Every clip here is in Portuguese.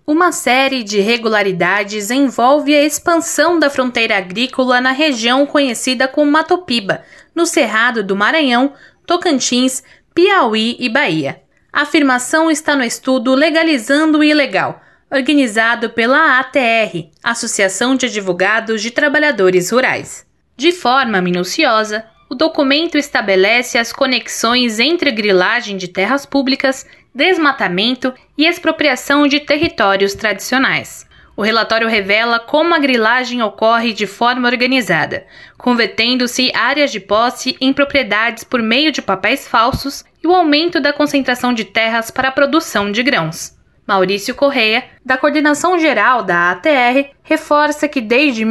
Uma série de irregularidades envolve a expansão da fronteira agrícola na região conhecida como Mato Piba, no Cerrado do Maranhão, Tocantins, Piauí e Bahia. A afirmação está no estudo Legalizando o Ilegal, organizado pela ATR, Associação de Advogados de Trabalhadores Rurais. De forma minuciosa, o documento estabelece as conexões entre grilagem de terras públicas, desmatamento e expropriação de territórios tradicionais. O relatório revela como a grilagem ocorre de forma organizada, convertendo-se áreas de posse em propriedades por meio de papéis falsos e o aumento da concentração de terras para a produção de grãos. Maurício Correia, da Coordenação Geral da ATR, reforça que desde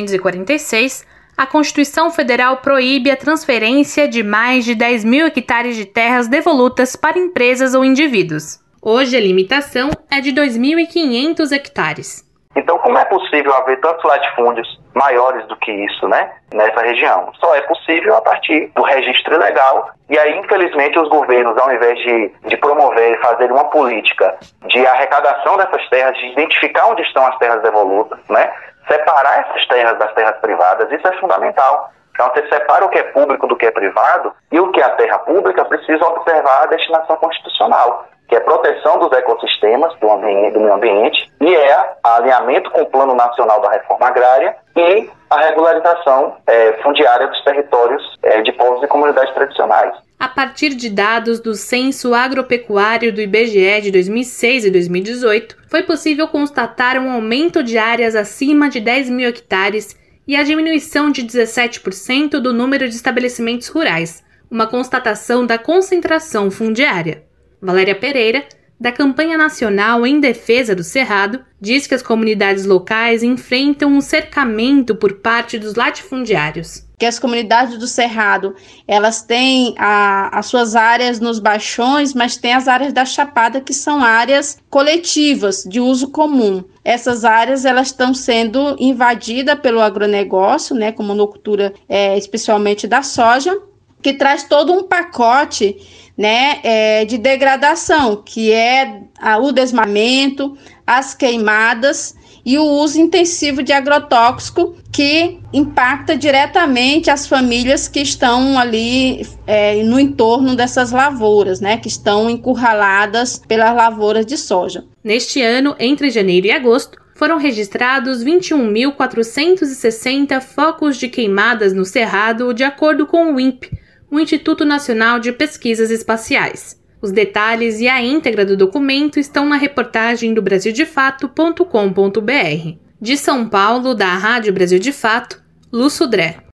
1946, a Constituição Federal proíbe a transferência de mais de 10 mil hectares de terras devolutas para empresas ou indivíduos. Hoje, a limitação é de 2.500 hectares. Então, como é possível haver tantos latifúndios maiores do que isso, nessa região? Só é possível a partir do registro ilegal. E aí, infelizmente, os governos, ao invés de promover e fazer uma política de arrecadação dessas terras, de identificar onde estão as terras devolutas, separar essas terras das terras privadas, isso é fundamental. Então, você separa o que é público do que é privado, e o que é a terra pública precisa observar a destinação constitucional, que é proteção dos ecossistemas, do meio ambiente, e é alinhamento com o Plano Nacional da Reforma Agrária e a regularização fundiária dos territórios de povos e comunidades tradicionais. A partir de dados do Censo Agropecuário do IBGE de 2006 e 2018, foi possível constatar um aumento de áreas acima de 10 mil hectares e a diminuição de 17% do número de estabelecimentos rurais, uma constatação da concentração fundiária. Valéria Pereira, da Campanha Nacional em Defesa do Cerrado, diz que as comunidades locais enfrentam um cercamento por parte dos latifundiários. Que as comunidades do Cerrado, elas têm as suas áreas nos baixões, mas tem as áreas da Chapada, que são áreas coletivas, de uso comum. Essas áreas, elas estão sendo invadidas pelo agronegócio, com monocultura, especialmente da soja, que traz todo um pacote de degradação, que é o desmatamento, as queimadas e o uso intensivo de agrotóxico, que impacta diretamente as famílias que estão ali no entorno dessas lavouras, que estão encurraladas pelas lavouras de soja. Neste ano, entre janeiro e agosto, foram registrados 21.460 focos de queimadas no Cerrado, de acordo com o INPE, o Instituto Nacional de Pesquisas Espaciais. Os detalhes e a íntegra do documento estão na reportagem do brasildefato.com.br. De São Paulo, da Rádio Brasil de Fato, Lu Sudré.